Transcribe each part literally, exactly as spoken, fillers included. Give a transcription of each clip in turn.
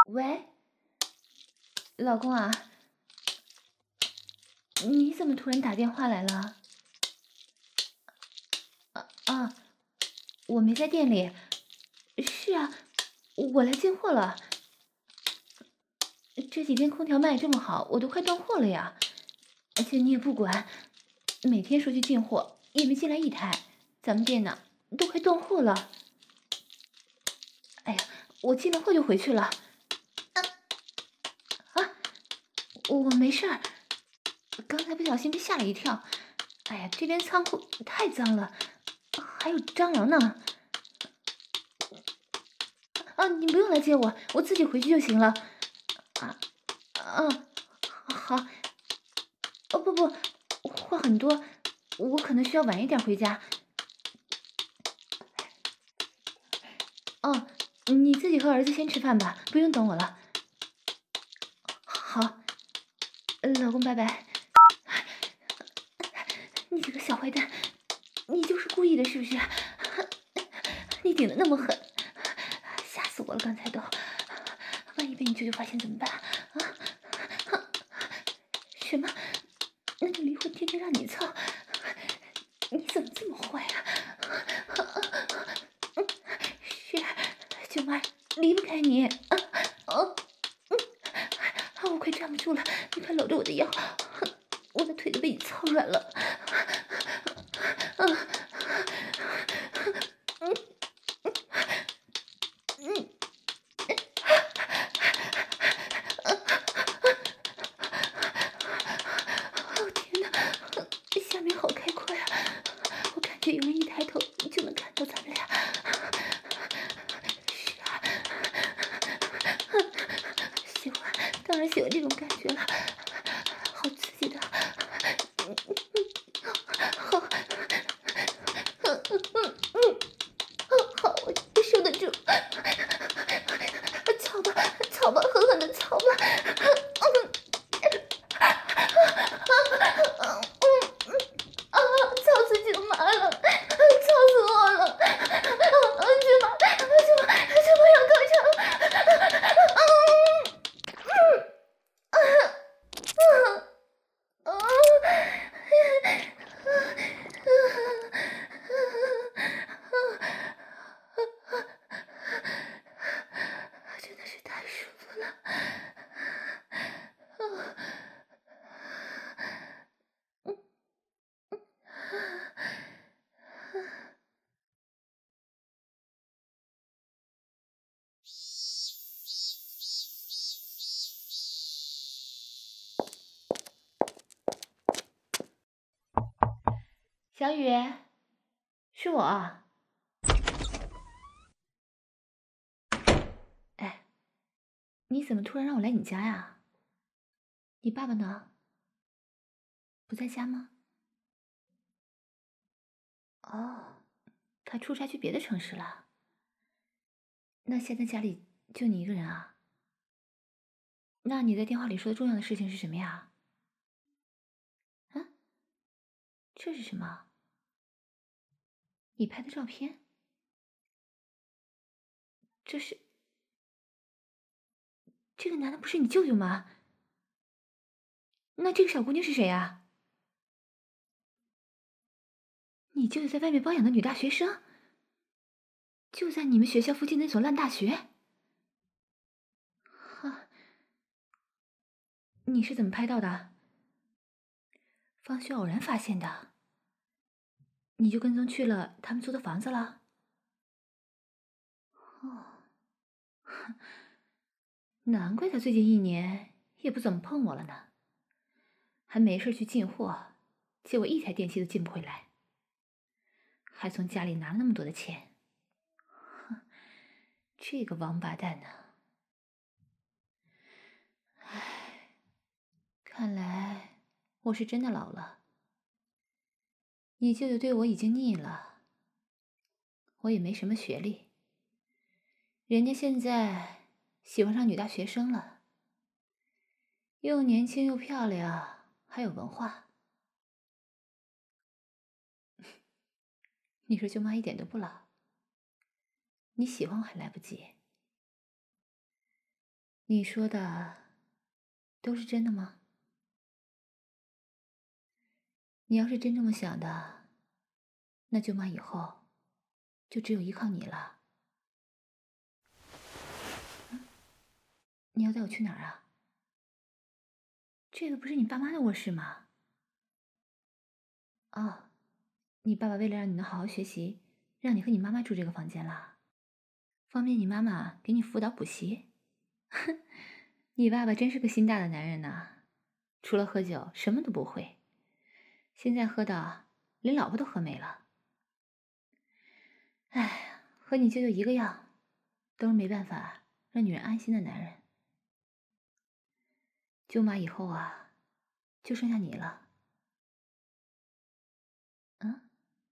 喂，老公啊，你怎么突然打电话来了？啊啊，我没在店里。是啊，我来进货了。这几天空调卖这么好，我都快断货了呀。而且你也不管，每天说去进货，也没进来一台，咱们店呢都快断货了。哎呀，我进了货就回去了。啊啊，我没事儿，刚才不小心被吓了一跳。哎呀，这边仓库太脏了，还有蟑螂呢。啊，你不用来接我，我自己回去就行了。啊，啊，好。哦不不，货很多，我可能需要晚一点回家。哦，你自己和儿子先吃饭吧，不用等我了。好，老公拜拜。你这个小坏蛋，你就是故意的，是不是？你顶得那么狠，吓死我了！刚才都，万一被你舅舅发现怎么办？啊？什么？那就离婚天天让你操？你怎么这么坏啊？是，舅妈离不开你。啊啊嗯，我快站不住了，你快搂着我的腰，我的腿都被你操软了。啊，嗯嗯嗯，哦天哪，下面好开阔呀！我感觉有人一抬头就能看到咱们俩。是啊，喜欢，当然喜欢这种感觉了，好刺激的。好，嗯嗯嗯，好，我受得住。操吧，操吧，狠狠的操吧。啊！操死舅妈了！操死我了！啊！舅妈，舅妈，舅妈要高潮！啊！嗯啊啊啊！真的是太舒服了。小雨，是我。哎，你怎么突然让我来你家呀？你爸爸呢？不在家吗？哦，他出差去别的城市了。那现在家里就你一个人啊？那你在电话里说的重要的事情是什么呀？啊，这是什么？你拍的照片？这是……这个难道不是你舅舅吗？那这个小姑娘是谁呀？你舅舅在外面包养的女大学生？就在你们学校附近那所烂大学？哈，你是怎么拍到的？放学偶然发现的。你就跟踪去了他们租的房子了？哦，难怪他最近一年也不怎么碰我了呢，还没事去进货，结果一台电器都进不回来，还从家里拿了那么多的钱。哼，这个王八蛋呢！唉，看来我是真的老了。你舅舅对我已经腻了，我也没什么学历，人家现在喜欢上女大学生了，又年轻又漂亮，还有文化。你说舅妈一点都不老，你喜欢我还来不及。 你说的都是真的吗？你要是真这么想的，那舅妈以后就只有依靠你了。你要带我去哪儿啊？这个不是你爸妈的卧室吗？哦，你爸爸为了让你能好好学习，让你和你妈妈住这个房间了，方便你妈妈给你辅导补习。哼，你爸爸真是个心大的男人呐，除了喝酒什么都不会。现在喝的连老婆都喝没了。哎，和你舅舅一个样，都是没办法让女人安心的男人。舅妈以后啊，就剩下你了。嗯，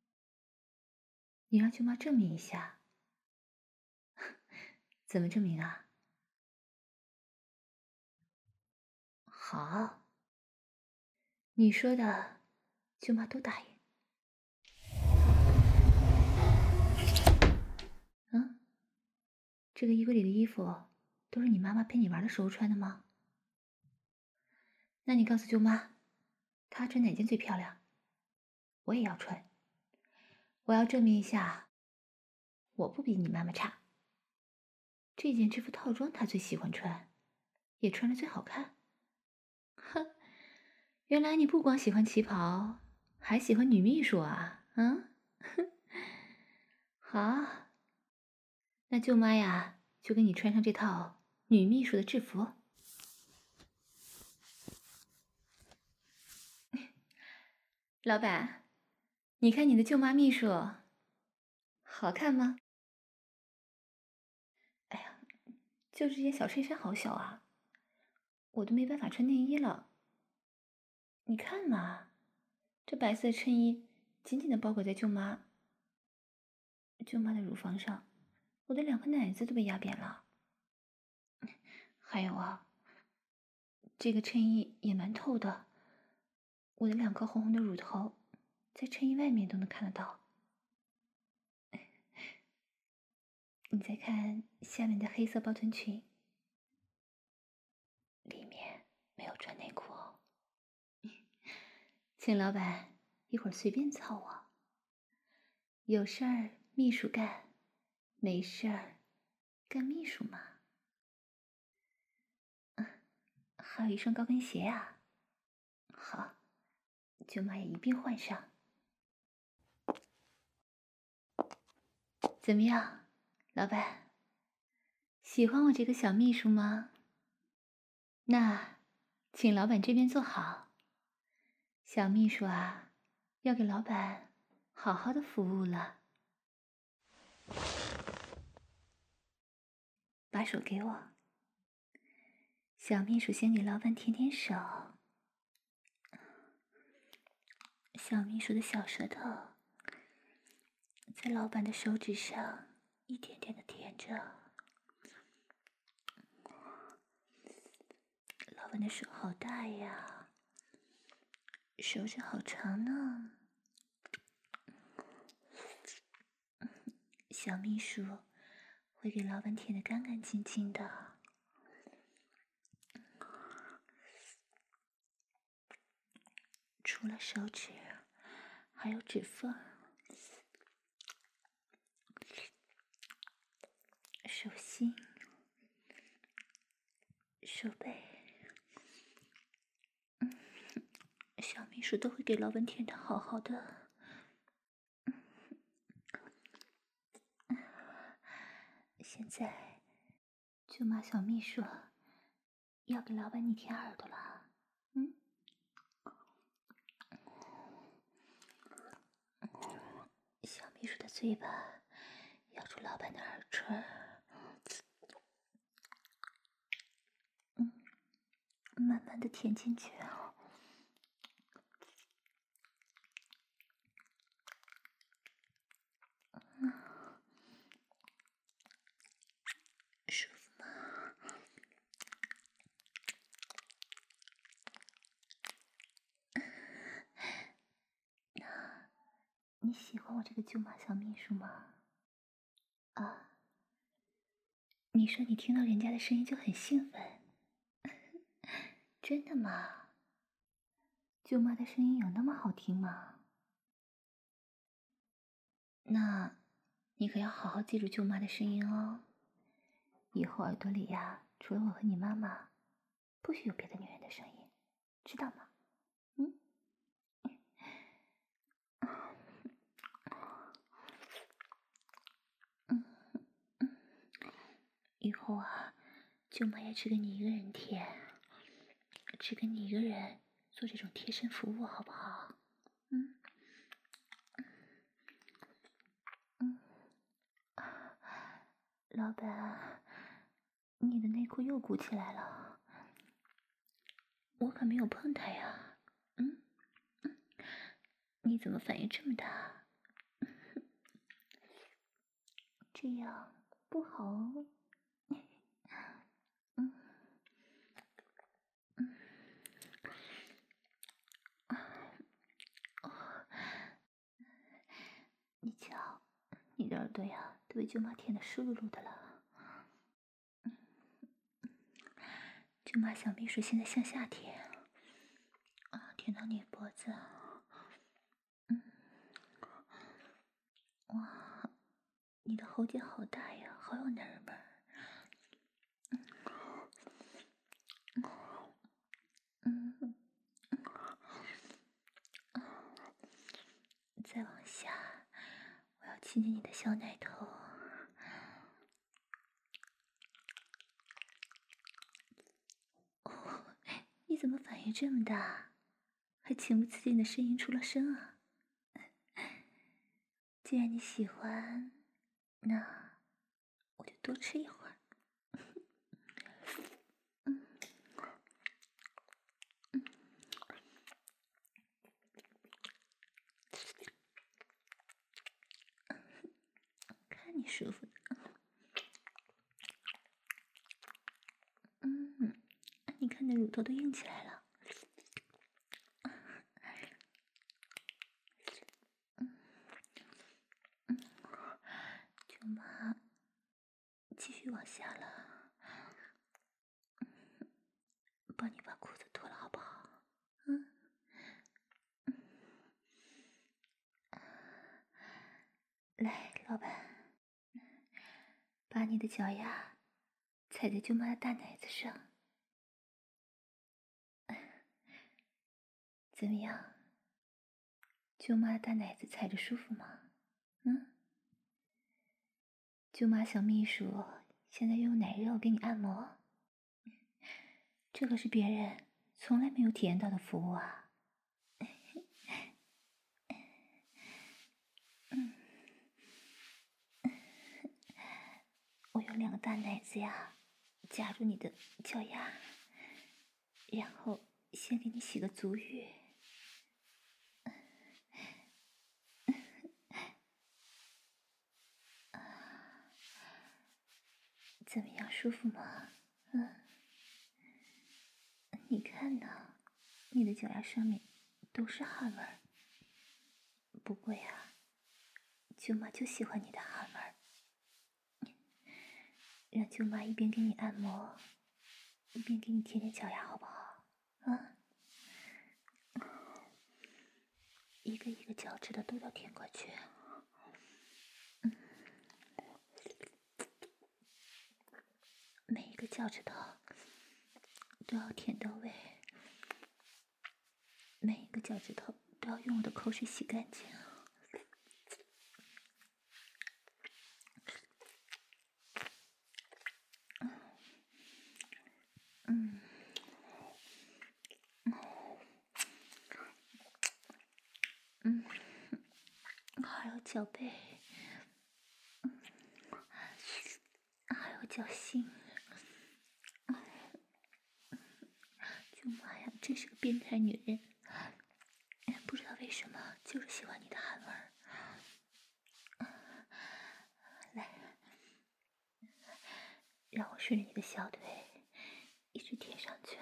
你让舅妈证明一下。怎么证明啊？好，你说的，舅妈都答应。嗯，这个衣柜里的衣服都是你妈妈陪你玩的时候穿的吗？那你告诉舅妈，她穿哪件最漂亮？我也要穿。我要证明一下，我不比你妈妈差。这件制服套装她最喜欢穿，也穿着最好看。哼，原来你不光喜欢旗袍，还喜欢女秘书啊？嗯，好，那舅妈呀，就给你穿上这套女秘书的制服。老板，你看你的舅妈秘书好看吗？哎呀，就这件小衬衫好小啊，我都没办法穿内衣了。你看嘛，这白色衬衣紧紧的包裹在舅妈舅妈的乳房上，我的两颗奶子都被压扁了。还有啊，这个衬衣也蛮透的，我的两颗红红的乳头在衬衣外面都能看得到。你再看下面的黑色包臀裙，里面没有穿内裤哦。请老板一会儿随便操我，有事儿秘书干，没事儿干秘书嘛。嗯，还有一双高跟鞋啊，好，舅妈也一并换上。怎么样，老板？喜欢我这个小秘书吗？那，请老板这边坐好。小秘书啊，要给老板好好的服务了。把手给我。小秘书先给老板舔舔手。小秘书的小舌头在老板的手指上一点点的舔着。老板的手好大呀，手指好长呢。小秘书会给老板舔得干干净净的。除了手指，还有指缝、手心、手背，嗯，小秘书都会给老板舔得好好的。现在，舅妈小秘书要给老板你舔耳朵了，嗯？小秘书的嘴巴咬住老板的耳垂，嗯，慢慢的舔进去。嗯，舒服吗？那你喜欢我这个舅妈小秘书吗？啊， 你说你听到人家的声音就很兴奋，真的吗？舅妈的声音有那么好听吗？那，你可要好好记住舅妈的声音哦。以后耳朵里呀，除了我和你妈妈，不许有别的女人的声音，知道吗？嗯。嗯嗯，以后啊，舅妈也只跟你一个人贴，只跟你一个人做这种贴身服务，好不好？嗯嗯。老板，你的内裤又鼓起来了，我可没有碰它呀。嗯嗯，你怎么反应这么大？这样不好哦。嗯嗯。哦，你瞧，你的耳朵呀，都被舅妈舔得湿漉漉的了。舅妈小秘书现在向下舔，啊，舔到你脖子。嗯，哇，你的喉结好大呀，好有男人味儿。嗯嗯，再往下，我要亲亲你的小奶头。哦，你怎么反应这么大？还情不自禁的呻吟出了声啊！既然你喜欢，那我就多吃一会儿。嗯嗯，看你舒服的。嗯，你看那乳头都硬起来了。嗯嗯，舅妈，继续往下了。帮你把裤子脱了，好不好？嗯。来，老板，把你的脚丫踩在舅妈的大奶子上，怎么样？舅妈的大奶子踩着舒服吗？嗯？舅妈小秘书现在用奶肉给你按摩，这可是别人从来没有体验到的服务啊！嗯，我用两个大奶子呀，夹住你的脚丫，然后先给你洗个足浴。怎么样，舒服吗？嗯，你看呢，你的脚丫上面都是汗味儿。不过呀，舅妈就喜欢你的汗味儿。让舅妈一边给你按摩，一边给你舔舔脚丫，好不好？啊，一个一个脚趾头都要舔过去。嗯，每一个脚趾头都要舔到位，每一个脚趾头都要用我的口水洗干净。嗯，嗯，还有脚背，还有脚心。舅妈呀，真是个变态女人，不知道为什么就是喜欢你的汗味儿。来，让我顺着你的小腿一直舔上去。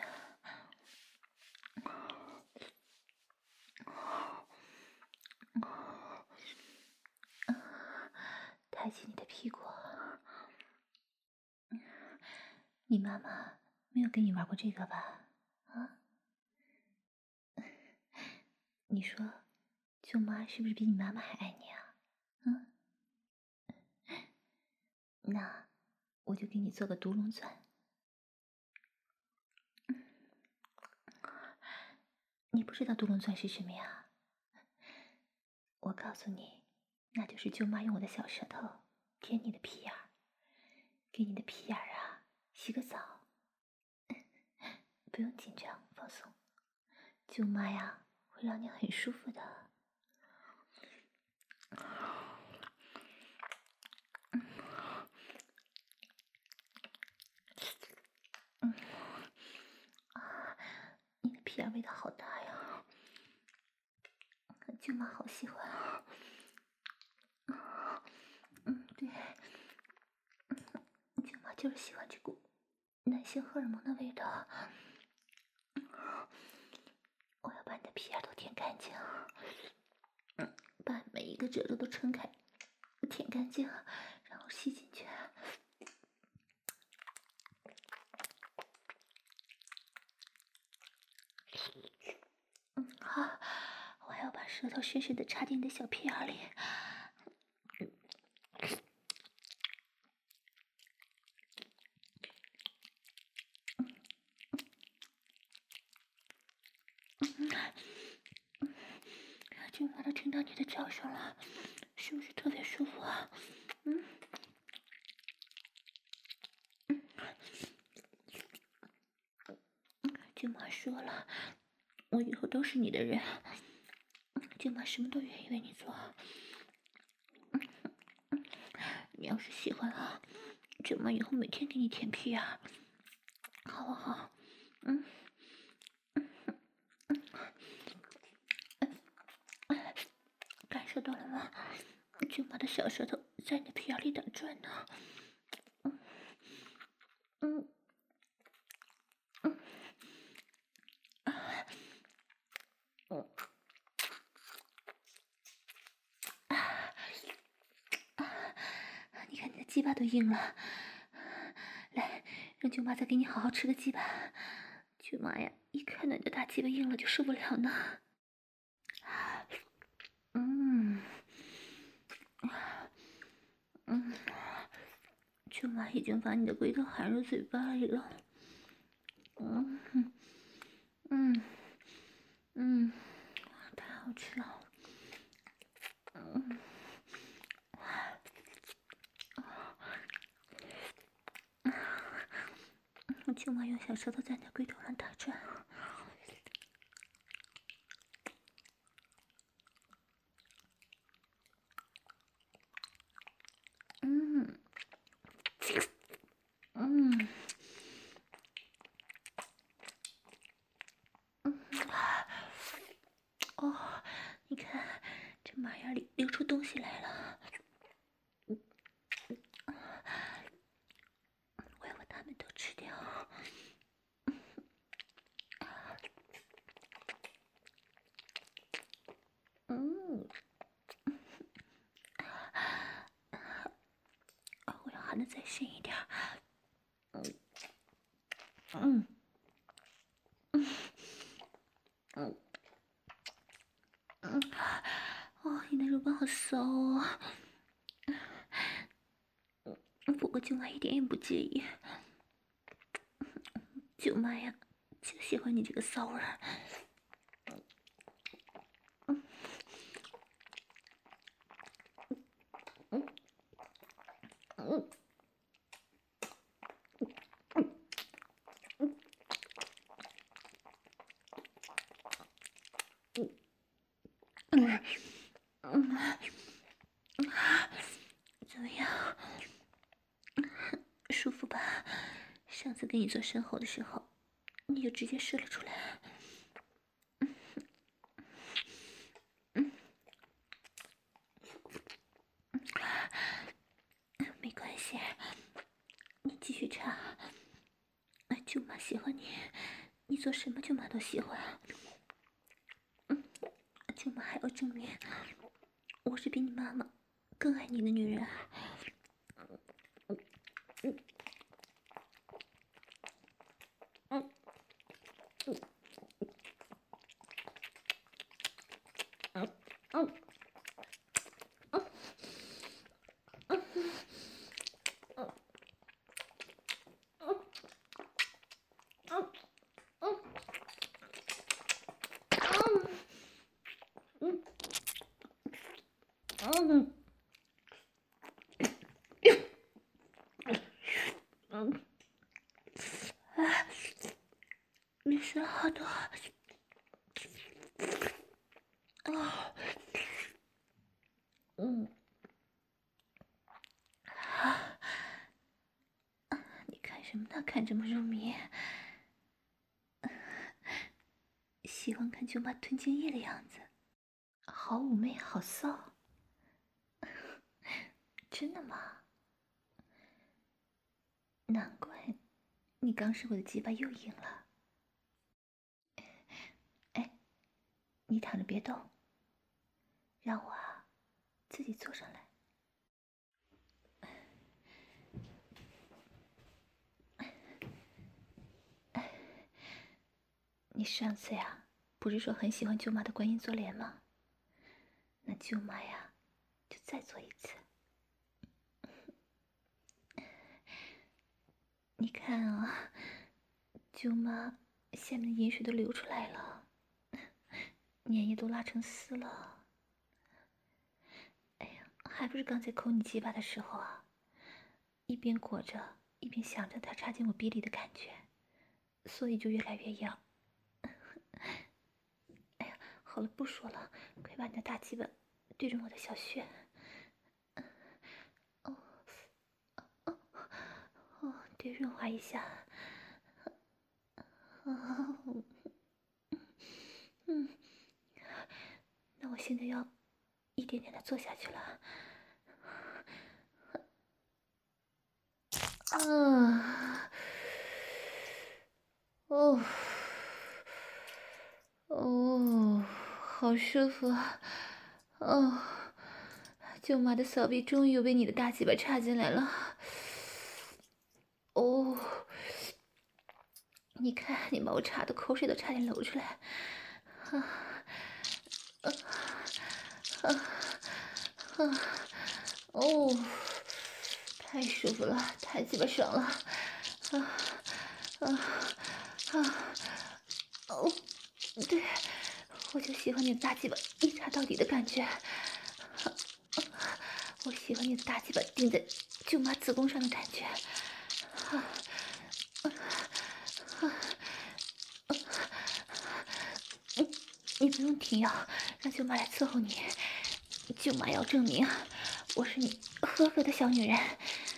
抬起你的屁股， 你妈妈没有跟你玩过这个吧？啊？你说，舅妈是不是比你妈妈还爱你啊？嗯，那我就给你做个独龙钻。你不知道独龙钻是什么呀？我告诉你，那就是舅妈用我的小舌头舔你的屁眼儿，给你的屁眼儿啊洗个澡。不用紧张，放松，舅妈呀会让你很舒服的。嗯，啊，你的屁眼味道好大呀，舅妈好喜欢啊。嗯，对，舅妈就是喜欢这股男性荷尔蒙的味道。我要把你的屁眼都舔干净，嗯，把每一个褶皱都撑开，舔干净，然后吸进去。嗯，好，我还要把舌头深深的插进你的小屁眼里。舅妈都听到你的叫声了，是不是特别舒服啊？嗯。舅妈说了，我以后都是你的人，舅妈什么都愿意为你做。你要是喜欢啊，舅妈以后每天给你舔屁啊，好不好？嗯。感受到了吗？舅妈的小舌头在你的屁眼里打转呢。嗯嗯嗯嗯啊！你看你的鸡巴都硬了，来，让舅妈再给你好好吃个鸡巴。舅妈呀，一看到你的大鸡巴硬了就受不了呢。嗯嗯，舅妈已经把你的龟头含入嘴巴里了。嗯嗯嗯，太好吃了。嗯。舅妈用小舌头在你的龟头上打转。嗯嗯嗯，哦，你看这马眼里流出东西来了，我要把它们都吃掉。嗯，我要含的再深一点。嗯嗯嗯嗯，哦，你的肉棒好骚哦。不过舅妈一点也不介意，舅妈呀，就喜欢你这个骚味儿。嗯嗯嗯嗯嗯，怎么样？舒服吧？上次给你做身后的时候，你就直接射了出来。嗯，没关系，你继续插。舅妈喜欢你，你做什么舅妈都喜欢。嗯，舅妈还要证明，我是比你妈妈更爱你的女人。嗯嗯，啊，你说了好多。哦，嗯，啊，你看什么呢？看这么入迷，喜欢看舅妈吞精液的样子，好妩媚，好骚。真的吗？难怪你刚使我的鸡巴又硬了。哎，你躺着别动，让我啊自己坐上来。你上次呀，不是说很喜欢舅妈的观音坐莲吗？那舅妈呀，就再做一次。你看啊，舅妈下面的饮水都流出来了，粘液都拉成丝了。哎呀，还不是刚才抠你鸡巴的时候啊，一边裹着，一边想着它插进我逼里的感觉，所以就越来越痒。哎呀，好了，不说了，快把你的大鸡巴对准我的小穴。哦，哦，哦，得润滑一下。哦，嗯，那我现在要一点点的做下去了。啊，哦，哦，好舒服啊！哦，舅妈的骚逼终于又被你的大鸡巴插进来了。哦，你看，你把我插的口水都差点流出来。啊，啊，啊，啊，哦，太舒服了，太鸡巴爽了。啊，啊，啊，哦，对，我就喜欢你的大鸡巴一插到底的感觉。我喜欢你的大鸡巴顶在舅妈子宫上的感觉。啊，啊，你你不用停药，让舅妈来伺候你。舅妈要证明我是你合格的小女人。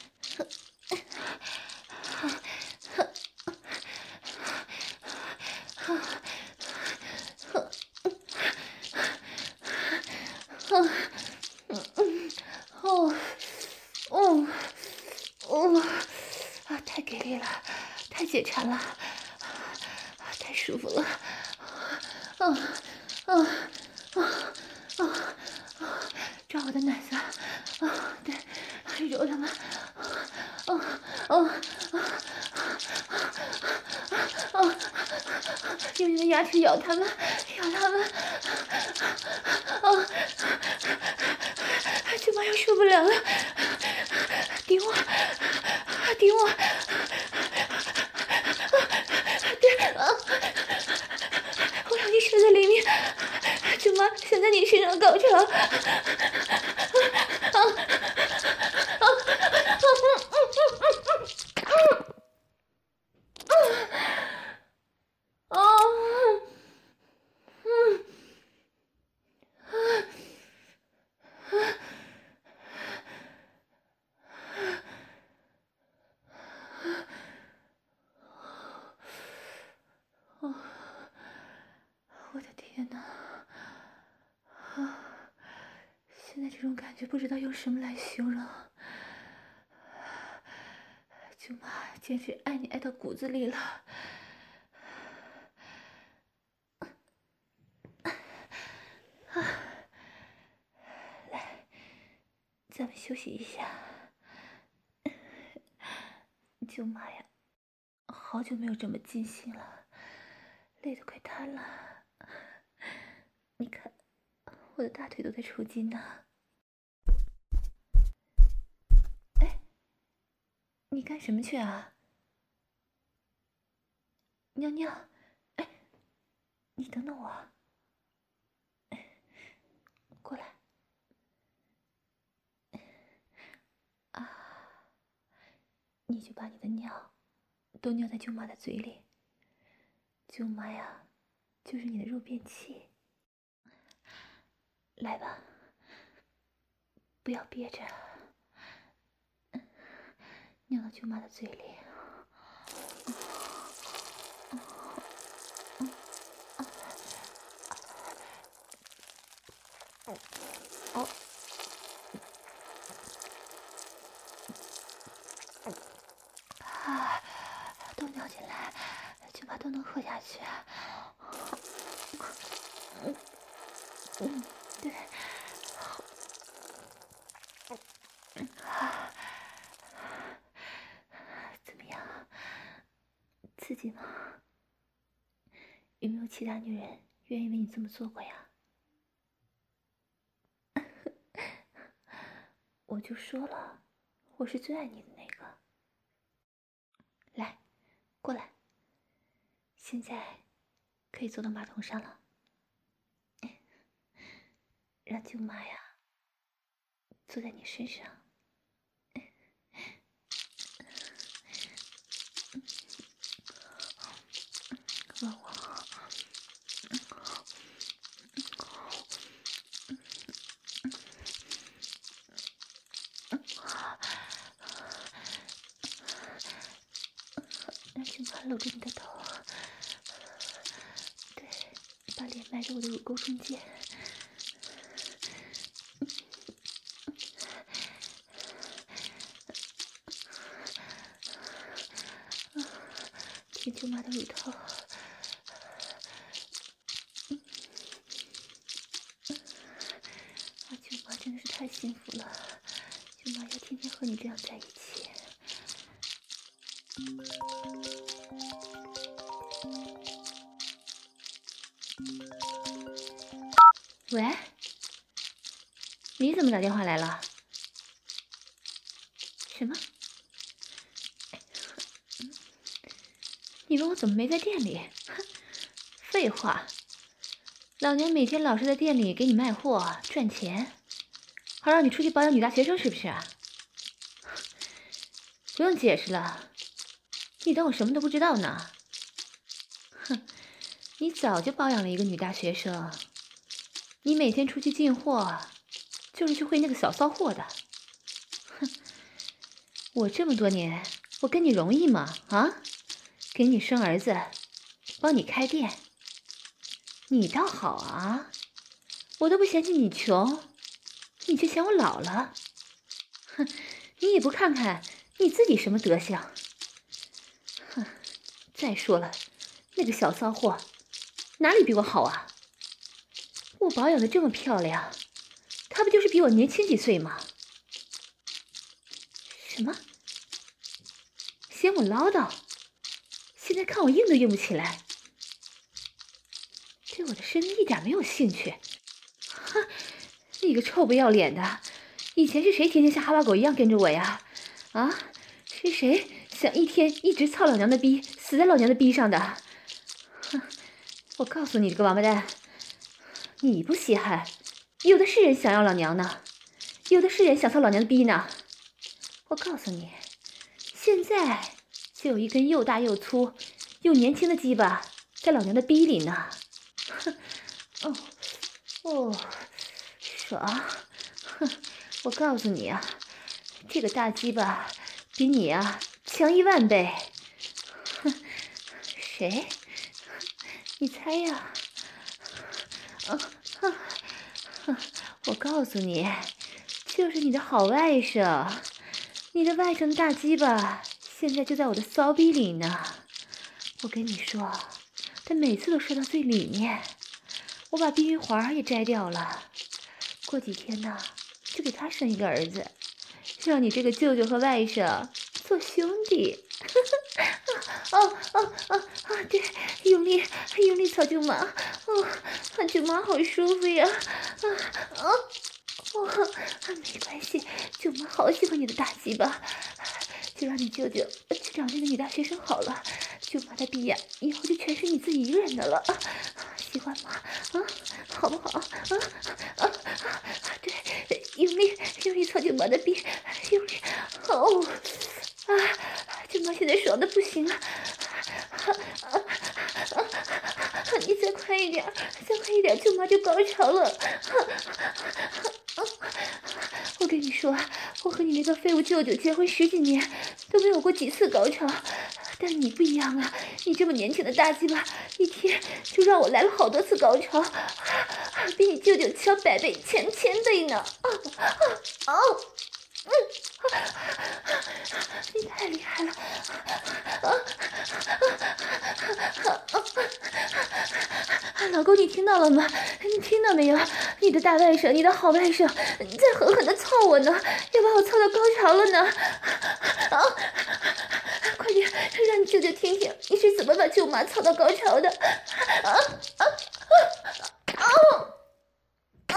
哦，哦，哦，啊，太给力了，太解馋了，啊，太舒服了。啊啊啊啊啊！抓我的奶子，啊，对，揉它们，啊啊啊啊！用你的牙齿咬它们，咬它们，啊！舅妈又受不了了，顶我，顶我，对啊！我让你射在里面，舅妈想在你身上高潮。啊啊啊啊！哦，嗯，哦，我的天哪！啊，现在这种感觉不知道用什么来形容。舅妈简直爱你爱到骨子里了。来，咱们休息一下。舅妈呀，好久没有这么尽兴了，累得快瘫了。你看，我的大腿都在抽筋呢。哎，你干什么去啊？尿尿？哎，你等等我。过来。啊， 你就把你的尿都尿在舅妈的嘴里，舅妈呀，就是你的肉便器。来吧，不要憋着，尿到舅妈的嘴里。哦，啊，都尿进来，舅妈都能喝下去。嗯嗯，对。啊，怎么样？刺激吗？有没有其他女人愿意为你这么做过呀？我就说了，我是最爱你的那个。来，过来。现在可以坐到马桶上了，让舅妈呀坐在你身上。吻我。让舅妈搂着你的头，对，把脸埋在我的乳沟中间。舔舅妈的乳头。啊，舅妈真的是太幸福了，舅妈要天天和你这样在一起。喂，你怎么打电话来了？什么？你问我怎么没在店里？哼，废话，老娘每天老是在店里给你卖货赚钱，还让你出去保养女大学生是不是？不用解释了，你当我什么都不知道呢？哼，你早就保养了一个女大学生，你每天出去进货，就是去会那个小骚货的。哼，我这么多年，我跟你容易吗？啊，给你生儿子，帮你开店，你倒好啊，我都不嫌弃你穷，你却嫌我老了。哼，你也不看看你自己什么德行。哼，再说了，那个小骚货哪里比我好啊？我保养的这么漂亮，他不就是比我年轻几岁吗？什么？嫌我唠叨？现在看我硬都硬不起来，对我的身子一点没有兴趣。哼，你个臭不要脸的！以前是谁天天像哈巴狗一样跟着我呀？啊，是谁想一天一直操老娘的逼，死在老娘的逼上的？哼，我告诉你这个王八蛋，你不稀罕，有的是人想要老娘呢，有的是人想操老娘的逼呢。我告诉你，现在就有一根又大又粗又年轻的鸡巴在老娘的逼里呢。哼，哦哦，爽！哼，我告诉你啊，这个大鸡巴比你啊强一万倍。哼，谁？你猜呀？啊啊！我告诉你，就是你的好外甥，你的外甥大鸡巴现在就在我的骚逼里呢。我跟你说，他每次都射到最里面，我把避孕环也摘掉了。过几天呢，就给他生一个儿子，让你这个舅舅和外甥做兄弟。哦哦哦啊！对，用力用力操舅妈，哦，舅妈好舒服呀！啊啊哦，没关系，舅妈好喜欢你的大鸡巴，就让你舅舅去找那个女大学生好了，舅妈的逼呀，以后就全是你自己一个人的了。喜欢吗？啊，好不好？啊啊啊！对，用力用力操舅妈的逼，用力！哦啊！ 妈现在爽的不行了，你再快一点，再快一点，舅妈就高潮了。我跟你说，我和你那个废物舅舅结婚十几年，都没有过几次高潮，但你不一样啊，你这么年轻的大鸡巴，一天就让我来了好多次高潮，比你舅舅强百倍、千千倍呢！啊啊啊！嗯，你太厉害了！啊啊啊！老公，你听到了吗？你听到没有？你的大外甥，你的好外甥，在狠狠的操我呢，要把我操到高潮了呢！啊！快点，让你舅舅听听你是怎么把舅妈操到高潮的！啊啊啊啊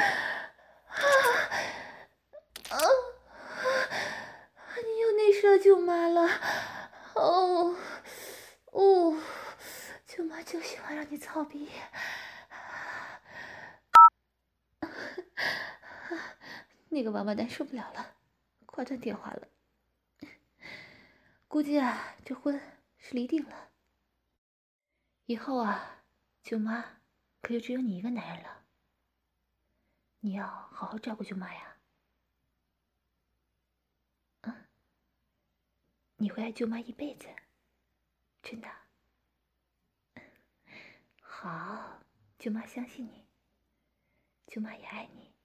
啊！啊！你又内射舅妈了，哦哦，舅妈就喜欢让你操逼。那个王八蛋受不了了，挂断电话了。估计啊，这婚是离定了。以后啊，舅妈可就只有你一个男人了。你要好好照顾舅妈呀。嗯，你会爱舅妈一辈子，真的。好，舅妈相信你，舅妈也爱你。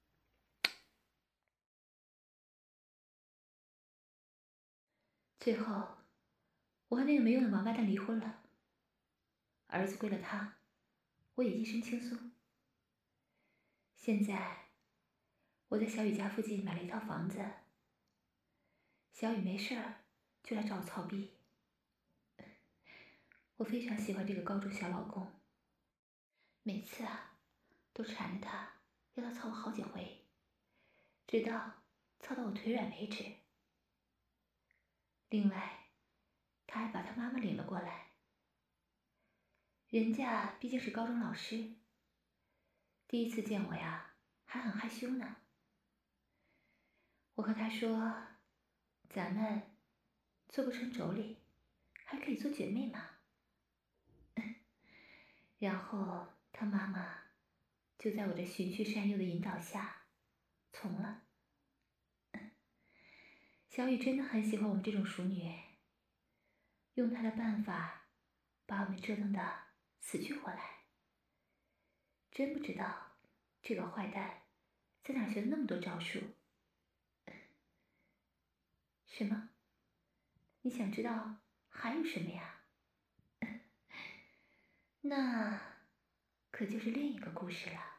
最后，我和那个没用的王八蛋离婚了，儿子归了他，我也一身轻松。现在，我在小雨家附近买了一套房子，小雨没事儿就来找我操逼。我非常喜欢这个高中小老公，每次啊，都缠着他，要他操我好几回，直到操到我腿软为止。另外，他还把他妈妈领了过来。人家毕竟是高中老师，第一次见我呀，还很害羞呢。我和他说，咱们做不成妯娌，还可以做姐妹嘛。然后他妈妈就在我这循循善诱的引导下，从了。小雨真的很喜欢我们这种熟女，用她的办法把我们折腾得死去活来。真不知道这个坏蛋在哪学的那么多招数。什么？你想知道还有什么呀？那可就是另一个故事了。